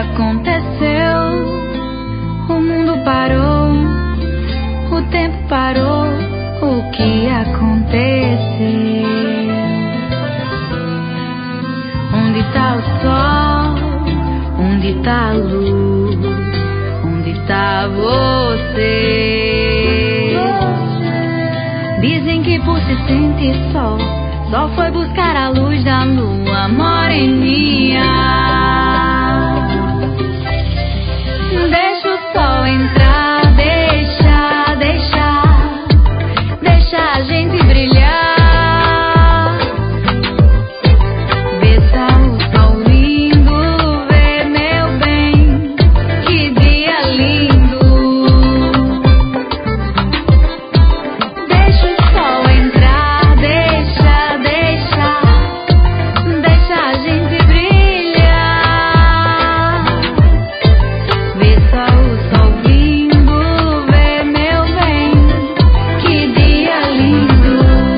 aconteceu? O mundo parou, o tempo parou. O que aconteceu? Onde tá o sol? Onde tá a luz? Onde tá você? Dizem que por se sentir só foi buscar a luz da lua moreninha. Deixa o sol entrar, deixa a gente brilhar. Vê só o sol lindo, vê meu bem, que dia lindo. Deixa o sol entrar, deixa a gente brilhar. Vê só o sol lindo, vê meu bem, que dia lindo.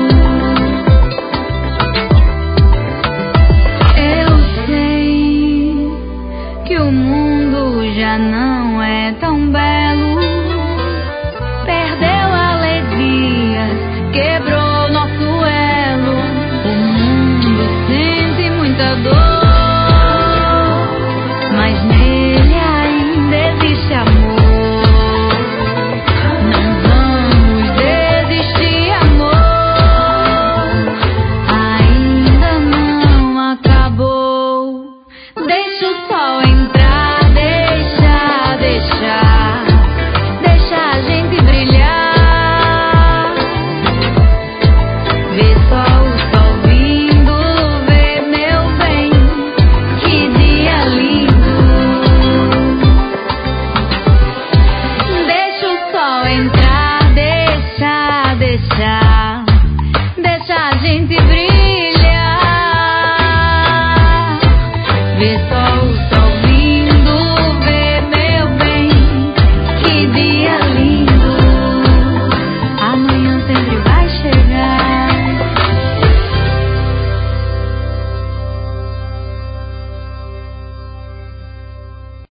Eu sei que o mundo já não é tão belo, perdeu a alegria, quebrou nosso elo. O mundo sente muita dor, mas nele ainda existe amor. Não vamos desistir, amor, ainda não acabou. Deixa o sol entrar, deixa a gente brilhar. Vê só o sol vindo, vê meu bem, que dia lindo. Deixa o sol entrar, deixa a gente brilhar.